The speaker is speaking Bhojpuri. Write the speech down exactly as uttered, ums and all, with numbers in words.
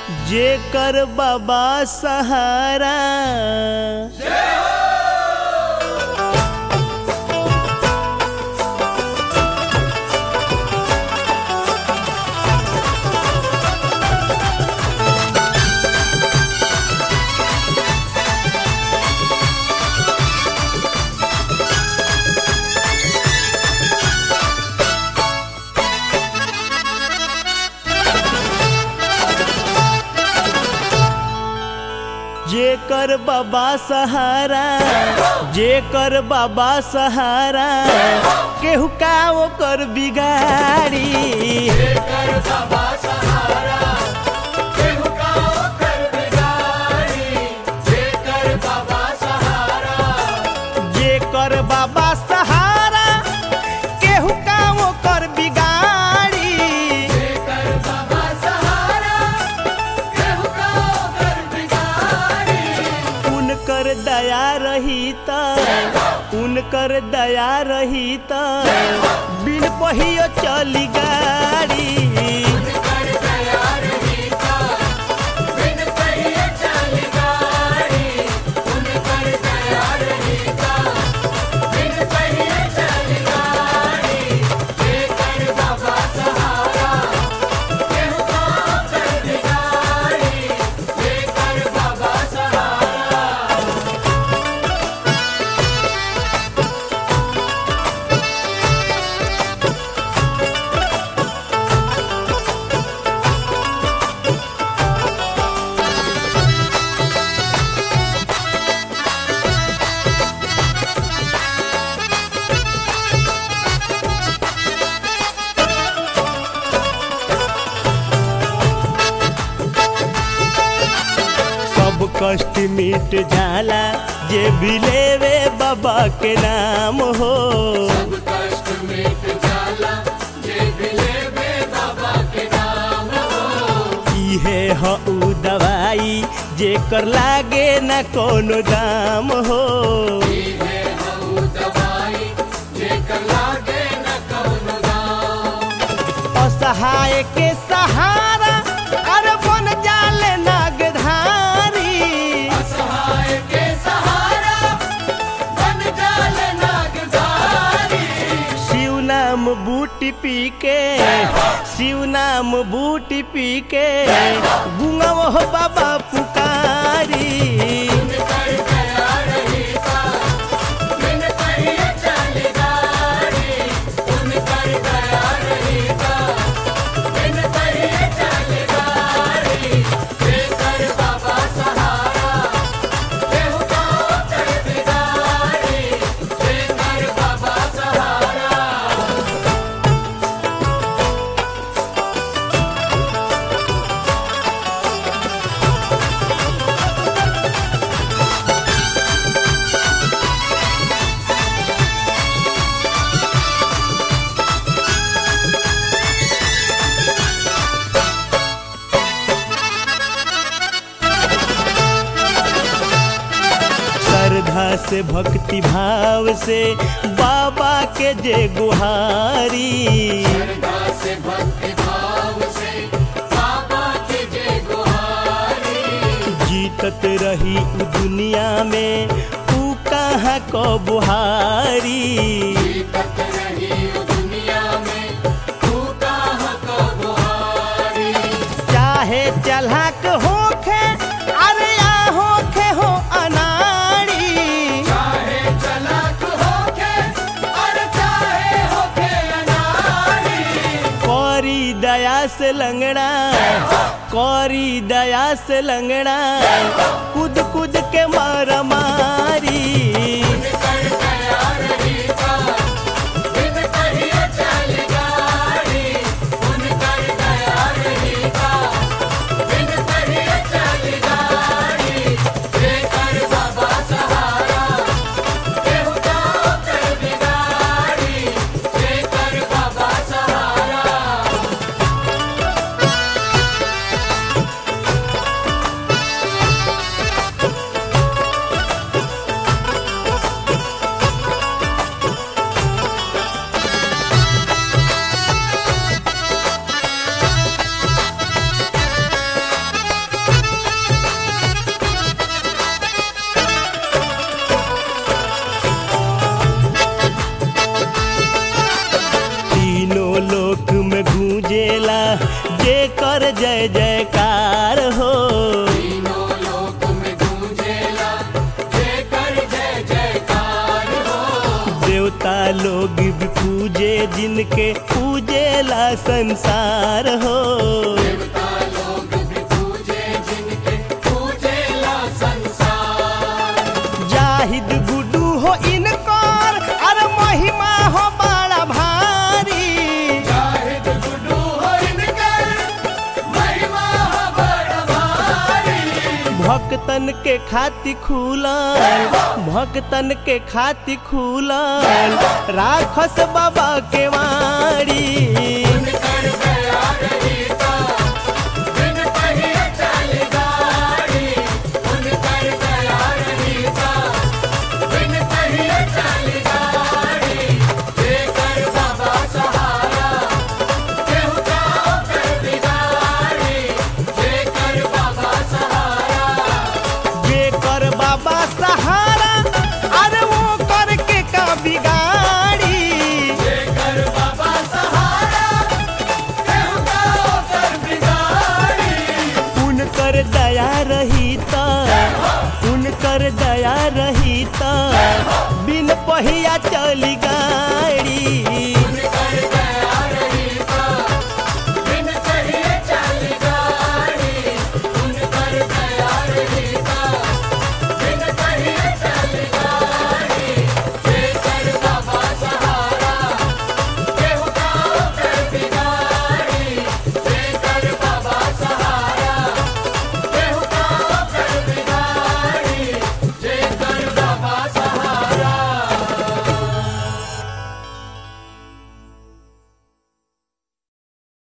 जेकर बाबा सहारा जेकर बाबा सहारा जेकर बाबा सहारा केहू का ओकर बिगाड़ी जेकर बाबा सहारा केहू का ओकर बिगाड़ी जेकर बाबा सहारा जेकर बाबा सहारा केहू का ओकर बिगाड़ी जेकर बाबा सहारा केहू का ओकर बिगाड़ी उनकर दया रही त उनकर दया रही त बिन पहियो चली गाड़ी उनकर दया रही त बिन पहिए चली गाड़ी उनकर दया रही त बिन पहिए चली गाड़ी जेकर बाबा सहारा केहू का ओकर बिगाड़ी जेकर बाबा सहारा सब कष्ट मिट जाला जे भी लेवे बाबा के नाम हो सब कष्ट मिट जाला जे भी लेवे बाबा के नाम हो इहे ह उ दवाई जेकर लागे न कोनो दाम हो इहे हऊ दवाई जेकर लागे न कौनो दाम असहाय के सहारा अरे बन जाले नागधारी असहाय के सहारा बन जाले नागधारी शिव नाम बूटी पी के शिव नाम बूटी पी के गुंगव हो बाबा पुकारी उनकर दया रही ता बिन पहिए चली गाड़ी उनकर दया रही ता बिन पहिए चली गाड़ी जेकर बाबा सहारा केहू का ओकर बिगाड़ी जेकर बाबा सहारा श्रद्धा से भक्ति भाव से बाबा के जे गुहारी श्रद्धा से भक्ति भाव से बाबा के जय गुहारी जीतत रही उ दुनिया में ऊ कहाँ को बुहारी जीतत रही उ दुनिया में तू कहाँ को बुहारी चाहे चलहक होखे अरे या होखे हो अनाड़ी चाहे चलाक होके और चाहे होके अनाड़ी कौरी दया से लंगड़ा कौरी दया से लंगड़ा कूद कूद के मार मारी उनकर दया रही ता बिन पहिए चली गाड़ी उनकर दया रही ता बिन पहिए चली गाड़ी जेकर बाबा सहारा केहू का ओकर बिगाड़ी जेकर बाबा सहारा देवता लोग भी पूजे जिनके पूजेला संसार हो। देवता लोग भी पूजे जिनके पूजेला संसार। जाहिद गुडू हो इनकर अरे महिमा हो बड़ा भारी। जाहिद गुडू हो इनकर महिमा हो बड़ा भारी। भक्तन के खाति खुलल भक्तन के खाति खुलल राखस बाबा के वाड़ी। उनकर दया रही ता बिन पहिए चली गाड़ी। उनकर दया रही ता बिन पहिए चली गाड़ी। लेकर बाबा सहारा केहू जाओ कर बिगाड़ी। लेकर बाबा सहारा जेकर बाबा सहारा अरे वो करके का बिगाड़ी। लेकर बाबा सहारा केहू जाओ कर बिगाड़ी। उनकर दया रही त उनकर दया रही त बिन पहिया चली गाड़ी।